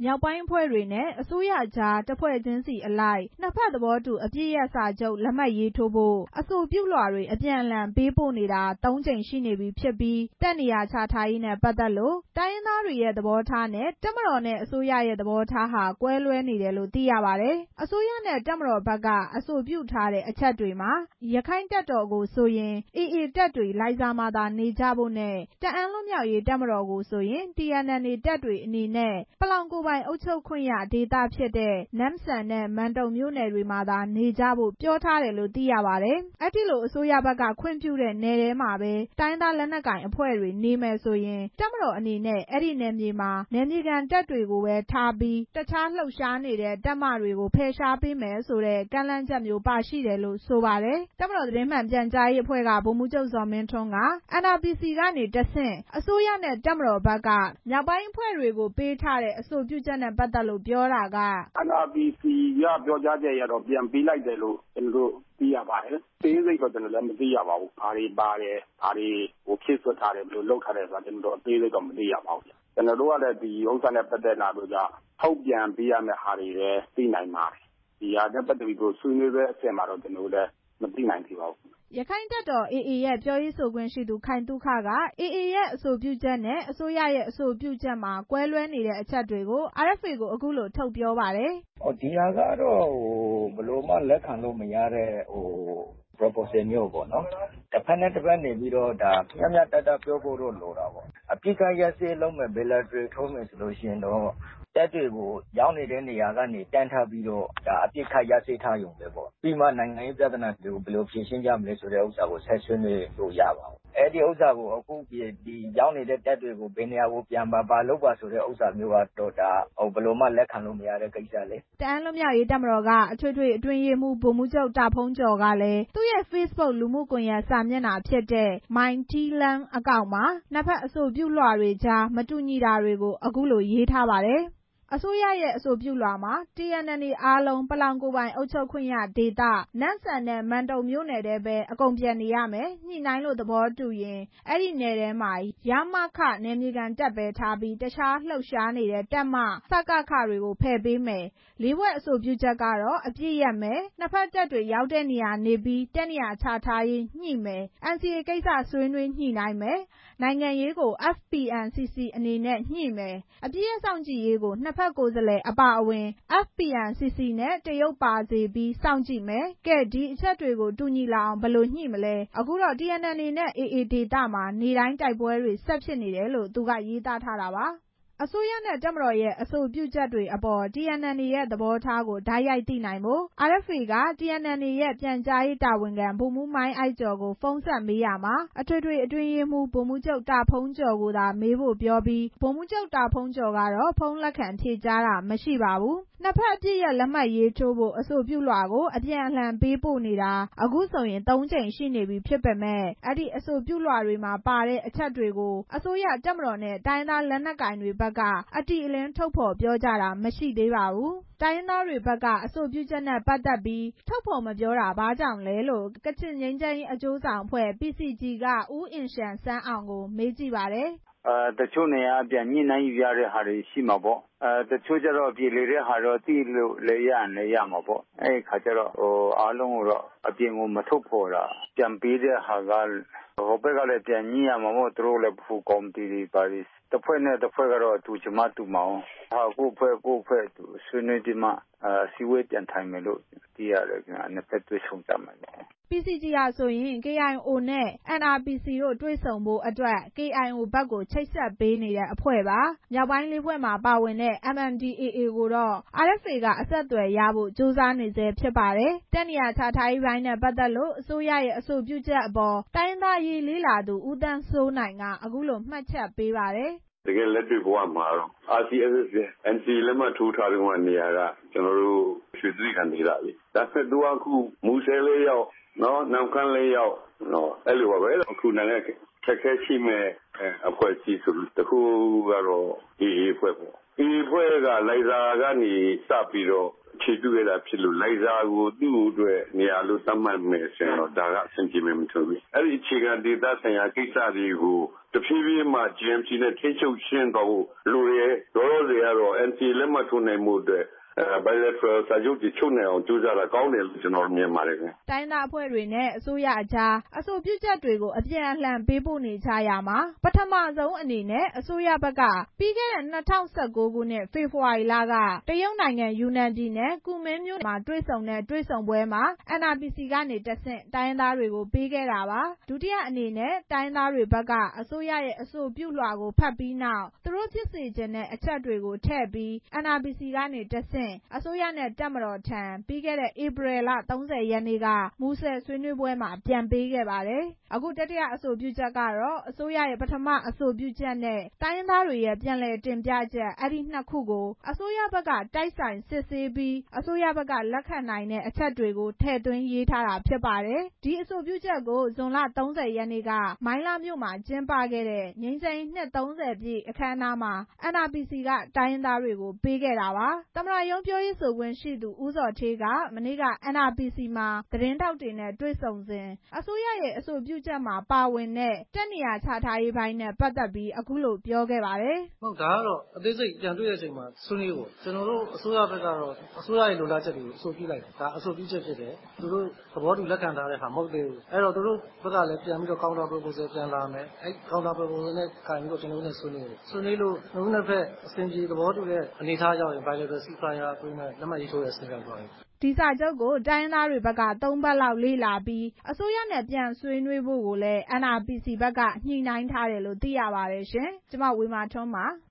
မြောက်ပိုင်းအဖွဲ့တွေနဲ့အစိုးရကြားတစ်ဖွဲ့ချင်းစီအလိုက်နှစ်ဖက်သဘောတူအပစ်ရပ်စာချုပ်လက်မှတ်ရေးထိုးဖို့အဆိုပြုလွှာတွေအပြန်အလှန်ပေးပို့နေတာ ၃ ကြိမ်ရှိနေပြီဖြစ်ပြီးတပ်နေရာချထားရေးနဲ့ပတ်သက်လို့တိုင်းရင်းသားတွေရဲ့သဘောထားနဲ့တပ်မတော်နဲ့အစိုးရရဲ့သဘောထားဟာကွဲလွဲနေတယ်လို့သိရပါတယ်။ အစိုးရနဲ့တပ်မတော်ဘက်ကအဆိုပြုထားတဲ့အချက်တွေမှာရက္ခိုင့်တပ်တော်ကိုဆိုရင် AA တပ်တွေလိုင်ဇာမှာသာနေကြဖို့နဲ့တအာင်းလွတ်မြောက်ရေးတပ်မတော်ကိုဆိုရင် TNLA တပ်တွေအနေနဲ့ပလောင်ကိုယ်ပိုင်အုပ်ချုပ်ခွင့်ရဒေသဖြစ်တဲ့နမ့်ဆန်နဲ့မန်တုံမြို့နယ်တွေမှာသာနေကြဖို့ပြောထားတယ်လို့သိရပါတယ်။ အဲဒီလိုအစိုးရဘက်ကခွင့်ပြုတဲ့နယ်ထဲမှာပဲတိုင်းရင်းသားလက်နက်ကိုင်အဖွဲ့တွေနေမယ်ဆိုရင်တပ်မတော်အနေနဲ့အဲဒီနယ်မြေမှာနယ်မြေခံတပ်တွေကိုပဲထားပြီးတခြားလှုပ်ရှားနေတဲ့တပ်မတွေကိုဖယ်ရှားပေးမယ်ဆိုတဲ့ကမ်းလှမ်းချက်မျိုးပါရှိတယ်လို့ဆိုပါတယ်။ တပ်မတော်သတင်းမှန်ပြန်ကြားရေးအဖွဲ့ကဗိုလ်မှူးချုပ်ဇော်မင်းထွန်းက NRPC ကနေတဆင့်အစိုးရနဲ့တပ်မတော်ဘက်ကမြောက်ပိုင်းအဖွဲ့တွေကိုပေးထားတဲ့အဆိုပြုချက်နဲ့ပတ်သက်လို့ပြောတာက NRPC ကပြောကြားချက်အရတော့ပြန်ပေးလိုက်တယ်လို့ကျွန်တော်တို့သိရပါတယ်။သေးစိတ်တော့ကျွန်တော်လည်းမသိရပါဘူး။ဘာတွေပါတယ်ဘာတွေဖြည့်စွက်ထားတယ်ဘယ်လိုလုပ်ထားတယ်ဆိုတာကျွန်တော်တို့အသေးစိတ်တော့မသိရပါဘူး။ကျွန်တော်တို့ကလည်းဒီဥစ္စာနဲ့ပတ်သက်လာလို့ထုတ်ပြန်ပေးရမယ့်ဟာတွေလည်းသိနိုင်ပါတယ်။ဒီဟာနဲ့ပတ်သက်ပြီးဆွေးနွေးတဲ့အဆင့်မှာတော့ကျွန်တော်တို့လည်းမသိနိုင်သေးပါဘူးရက္ခိုင့်တပ်တော် AA ရဲ့ပြောရေးဆိုခွင့်ရှိသူခိုင်သုခက AA ရဲ့အဆိုပြုချက်နဲ့အစိုးရရဲ့အဆိုပြုချက်မှာကွဲလွဲနေတဲ့အချက်တွေကို RFA ကိုအခုလိုထုတ်ပြောပါတယ်။ ဒီဟာကတော့ဘယ်လိုမှလက်ခံလို့မရတဲ့proposal မျိုးပေါ့နော်။တစ်ဖက်နဲ့တစ်ဖက်နေပြီးတော့မျှမျှတတပြောဖို့တော့လိုတာပေါ့။အပစ်အခတ်ရပ်စဲရေးလုပ်မယ် bilateral ထိုးမယ်ဆိုလို့ရှိရင်တော့တပ်တွေကိုရောက်နေတဲ့နေရာကနေတန်းထားပြီးတော့အပစ်အခတ်ရပ်စဲထားရုံပဲပေါ့။ပြီးမှနိုင်ငံရေးပြဿနာတွေကိုဘယ်လိုဖြေရှင်းကြမလဲဆိုတဲ့ဥစ္စာကိုဆက်ဆွေးနွေးလို့ရပါမယ်။အဲဒီဥစ္စာကိုအခုရောက်နေတဲ့တပ်တွေကိုဘယ်နေရာကိုပြန်ပါဘာလုပ်ပါဆိုတဲ့ဥစ္စာမျိုးကတော့ဘယ်လိုမှလက်ခံလို့မရတဲ့ကိစ္စလေ။တအာင်းလွတ်မြောက်ရေးတပ်မတော်ကအထွေထွေအတွင်းရေးမှူးဗိုလ်မှူးချုပ်တာဖုန်းကျော်ကလည်းသူ့ရဲ့ Facebook လူမှုကွန်ရက်စာမျက်နှာဖြစ်တဲ့ My TLAN အကောင့်မှာနှစ်ဖက်အဆိုပြုလွှာတွေကြားမတူညီတာတွေကိုအခုလိုရေးထားပါတယ်။ အစိုးရရဲ့အဆိုပြုလွှာမှာ TNLA အားလုံးပလောင်ကိုယ်ပိုင်အုပ်ချုပ်ခွင့်ရဒေသနမ့်ဆန်နဲ့မန်တုံမြို့နယ်ထဲပဲအကုန်ပြန်နေရမယ်။ညှိနှိုင်းလို့သဘောတူရင်အဲဒီနယ်ထဲမှာရမခ နယ်မြေခံတပ်ပဲထားပြီးတခြားလှုပ်ရှားနေတဲ့တပ်မ စကခတွေကိုဖယ်ပေးမယ်။ လေးဖွဲ့အဆိုပြုချက်ကတော့အပစ်ရပ်မယ်။ နှစ်ဖက်တပ်တွေရောက်တဲ့နေရာနေပြီးတပ်နေရာချထားရေးညှိမယ်။ NCA ကိစ္စဆွေးနွေးညှိနှိုင်းမယ်။ နိုင်ငံရေးကို FPNCC အနေနဲ့ညှိမယ်။ အပစ်ရပ်စောင့်ကြည့်ရေးကိုနှစ်ဖက်ကိုယ်စားလှယ်အပါအဝင် FPNCC နဲ့တရုတ်ပါစေပြီးစောင့်ကြည့်မယ်။ ကဲဒီအချက်တွေကိုတူညီလာအောင်ဘယ်လိုညှိမလဲ။ အခုတော့ TNLA နဲ့ AA ဒေသမှာနေ့တိုင်းတိုက်ပွဲတွေဆက်ဖြစ်နေတယ်လို့သူကရေးသားထားတာပါ။ အစိုးရနဲ့တပ်မတော်ရဲ့အဆိုပြုချက်တွေအပေါ် TNLA ရဲ့သဘောထားကိုတိုက်ရိုက်သိနိုင်ဖို့ RFA က TNLA ရဲ့ပြန်ကြားရေးတာဝန်ခံဗိုလ်မှူးမိုင်းအိုက်ကျော်ကိုဖုန်းဆက်မေးရာမှာအထွေထွေအတွင်းရေးမှူးဗိုလ်မှူးချုပ်တာဖုန်းကျော်ကိုသာမေးဖို့ပြောပြီးဗိုလ်မှူးချုပ်တာဖုန်းကျော်ကတော့ဖုန်းလက်ခံဖြေကြားတာမရှိပါဘူး။ နှစ်ဖက်အပစ်ရပ်လက်မှတ်ရေးထိုးဖို့အဆိုပြုလွှာကိုအပြန်အလှန်ပေးပို့နေတာအခုဆိုရင် ၃ ကြိမ်ရှိနေပြီဖြစ်ပေမယ့်အဲဒီအဆိုပြုလွှာတွေမှာပါတဲ့အချက်တွေကိုအစိုးရတပ်မတော်နဲ့တိုင်းရင်းသားလက်နက်ကိုင်တွေဘက်ကအတိအလင်းထုတ်ဖော်ပြောကြတာမရှိသေးပါဘူး။ တိုင်းရင်းသားတွေဘက်ကအဆိုပြုချက်နဲ့ပတ်သက်ပြီးထုတ်ဖော်မပြောတာဘာကြောင့်လဲလို့ ကချင်ငြိမ်းချမ်းရေးအကျိုးဆောင်အဖွဲ့ PCG က ဦးအင်ရှန်ဆန်းအောင်ကိုမေးကြည့်ပါတယ်တချို့နေရာပြန်ညှိနှိုင်းယူရတဲ့ဟာတွေရှိမှာပေါ့တချို့ကျတော့ပြေလည်တဲ့ဟာတော့သိလို့လည်းရရင်လည်းရမှာပေါ့အဲဒီခါကျတော့အားလုံးကိုတော့အပြင်ကိုမထုတ်ဖော်တာပြန်ပေးတဲ့ဟာကဟိုဘက်ကလည်းပြန်ညှိရမှာပေါ့သူတို့လည်းဗဟိုကော်မတီတွေပါပြီးတစ်ဖွဲ့နဲ့တစ်ဖွဲ့ကတော့တူချင်မှတူမှာကိုယ့်အဖွဲ့ဆွေးနွေးပြီးမှအစည်းအဝေးပြန်ထိုင်မယ်လို့သိရတယ်နှစ်ဖက်တွေ့ဆုံကြမယ် PCG ဟာဆိုရင် KIO နဲ့ NRPC တို့တွေ့ဆုံဖို့အတွက် KIO ဘက်ကိုချိတ်ဆက်ပေးနေတဲ့အဖွဲ့ပါ။ မြောက်ပိုင်း ၄ ဖွဲ့မှာပါဝင်တဲ့ MNDAA ကိုတော့ RFA ကအဆက်အသွယ်ရဖို့ကြိုးစားနေဆဲဖြစ်ပါတယ်။ တပ်နေရာချထားရေးပိုင်းနဲ့ပတ်သက်လို့အစိုးရရဲ့အဆိုပြုချက်အပေါ်တိုင်းရင်းသားအရေးလေ့လာသူ ဦးသန်းစိုးနိုင်ကအခုလိုမှတ်ချက်ပေးပါတယ်တကယ်လက်တွေ့ဘဝမှာတော့ RCSS NCA လက်မှတ်ထိုးထားတဲ့နေရာကကျွန်တော်တို့ရွှေတြိဂံဒေသလေဒါပေမဲ့သူကအခုမူဆယ်လေးရောက်နမ့်ခမ်းလေးရောက်အဲ့လိုပါပဲအခုနိုင်ငံခက်ခဲရှိမဲ့အဖွဲ့အစည်းဆိုပြီးတခုကတော့ AA အဖွဲ့ပေါ့ AA အဖွဲ့ကလိုင်ဇာကနေစပြီးတော့ခြေပြုခဲ့တာဖြစ်လို့လိုင်ဇာကိုသူ့အတွက်နေရာလို့သတ်မှတ်မယ်ဆိုရင်တော့ဒါကအဆင်ပြေမယ်မထင်ဘူးအဲ့ဒီအခြေခံဒေသဆိုင်ရာကိစ္စတွေကိုတဖြည်းဖြည်းမှ GMC နဲ့ထိချုပ်ရှင်းသွားဖို့လိုရဲလောလောဆယ်ကတော့ NCA လက်မှတ်ထိုးနိုင်မှုအတွက်bilateral စာချုပ်တွေချုပ်နိုင်အောင်ကြိုးစားတာကောင်းတယ်လို့ကျွန်တော်မြင်ပါတယ်ခင်ဗျ။တိုင်းသားအဖွဲ့တွေနဲ့အစိုးရအကြားအဆိုပြုချက်တွေကိုအပြန်အလှန်ပေးပို့နေကြရမှာပထမဆုံးအနေနဲ့အစိုးရဘက်ကပြီးခဲ့တဲ့2019 ခုနှစ်ဖေဖော်ဝါရီလကတရုတ်နိုင်ငံယူနန်ပြည်နယ်ကူမင်းမြို့မှာတွေ့ဆုံတဲ့တွေ့ဆုံပွဲမှာ NRPC ကနေတဆင့်တိုင်းသားတွေကိုပေးခဲ့တာပါဒုတိယအနေနဲ့တိုင်းသားတွေဘက်ကအစိုးရရဲ့အဆိုပြုလွှာကိုဖတ်ပြီးနောက်သူတို့ဖြစ်စေချင်တဲ့အချက်တွေကိုထည့်ပြီး NRPC ကနေတဆင့်အစိုးရနဲ့တပ်မတော်ထံပြီးခဲ့တဲ့ဧပြီလ30 ရက်နေ့ကမူဆယ်ဆွေးနွေးပွဲမှာပြန်ပေးခဲ့ပါတယ်။အခုတတိယအဆိုပြုချက်ကတော့အစိုးရရဲ့ပထမအဆိုပြုချက်နဲ့တိုင်းရင်းသားတွေရဲ့ပြန်လည်တင်ပြချက်အဲ့ဒီနှစ်ခုကိုအစိုးရဘက်ကတိုက်ဆိုင်စစ်ဆေးပြီးအစိုးရဘက်ကလက်ခံနိုင်တဲ့အချက်တွေကိုထည့်သွင်းရေးထားတာဖြစ်ပါတယ်။ဒီအဆိုပြုချက်ကိုဇွန်လ30 ရက်နေ့ကမိုင်းလားမြို့မှာကျင်းပခဲ့တဲ့ငြိမ်းချမ်းရေးနှစ်30 ပြည့်အခမ်းအနားမှာ NRPC ကတိုင်းရင်းသားတွေကိုပေးခဲ့တာပါ။သမ္မတရုံးပြောရေးဆိုခွင့်ရှိသူဦးဇော်ဌေးကမနေ့က NRPC မှာသတင်းထောက်တွေနဲ့တွေ့ဆုံစဉ်အစိုးရရဲ့အဆိုပြုချက်မှာပါဝင်တဲ့တပ်နေရာချထားရေးပိုင်းနဲ့ပတ်သက်ပြီးအခုလိုပြောခဲ့ပါတယ်။ဒါကတော့အသေးစိတ်ပြန်တွေ့တဲ့အချိန်မှာဆွေးနွေးဖို့ကျွန်တော်တို့အစိုးရဘက်ကတော့အစိုးရရဲ့လိုလားချက်တွေကိုအဆိုပြုလိုက်ဒါအဆိုပြုချက်ဖြစ်တယ်သူတို့သဘောတူလက်ခံထားတဲ့ဟာမဟုတ်သေးဘူးအဲ့တော့သူတို့ဘက်ကလည်းပြန်ပြီးတော့ counter proposal ပြန်လာမယ်အဲ့ counter proposal နဲ့ခံပြီးတော့ကျွန်တော်တို့နဲ့ဆွေးနွေးလို့နှစ်ဖက်အဆင်ပြေသဘောတူတဲ့အနေအထားရောက်ရင် bilateral ceasefire agreement လက်မှတ်ရေးထိုးတဲ့ဆင့်ကပ်သွားပြီဒီစာချုပ်ကိုတိုင်းရင်းသားတွေဘက်က3 ပတ်လောက်လေ့လာပြီးအစိုးရနဲ့ပြန်ဆွေးနွေးဖို့ကိုလည်း NRPC ဘက်ကညှိနှိုင်းထားတယ်လို့သိရပါတယ်ရှင်။ကျွန်မဝေမာထွန်းပါ